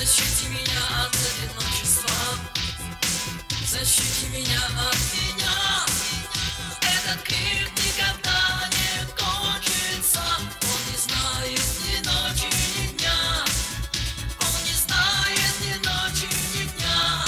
Защити меня от одиночества, защити меня от меня. Этот крик никогда не кончится. Он не знает ни ночи, ни дня. Он не знает ни ночи, ни дня.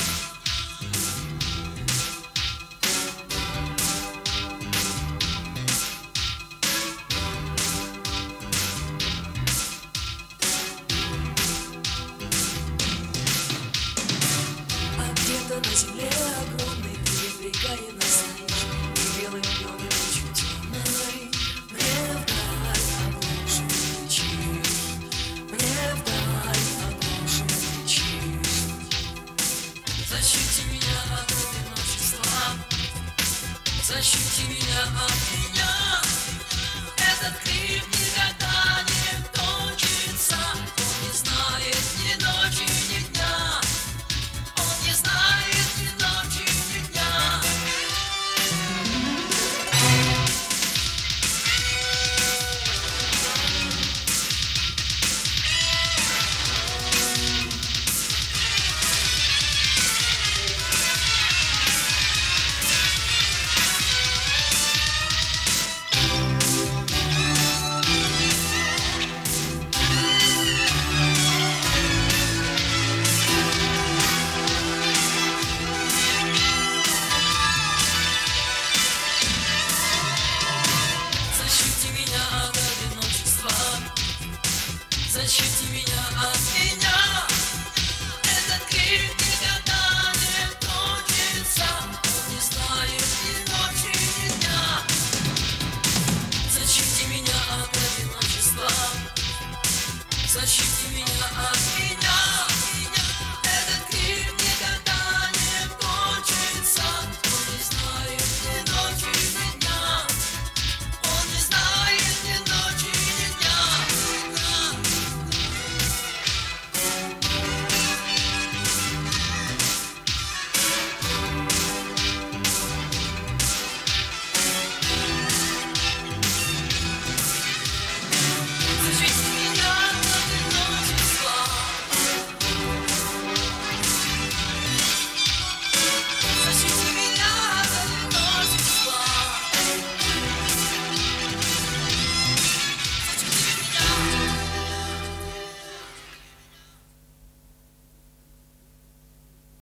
А где-то на земле огромный, передвигая нас и белым днем и ночью темной, мне вдаль оглушит кричит, мне вдаль оглушит кричит. Защити меня от одиночества, защити меня от меня. Этот крик никогда не кончится. Он не знает ни ночи, ни дня. Он не знает ни ночи, ни дня. Защити меня от одиночества, защити меня от меня. Этот крик никогда не кончится. Он не знает ни ночи, ни дня. Защити меня от одиночества, защити меня от меня.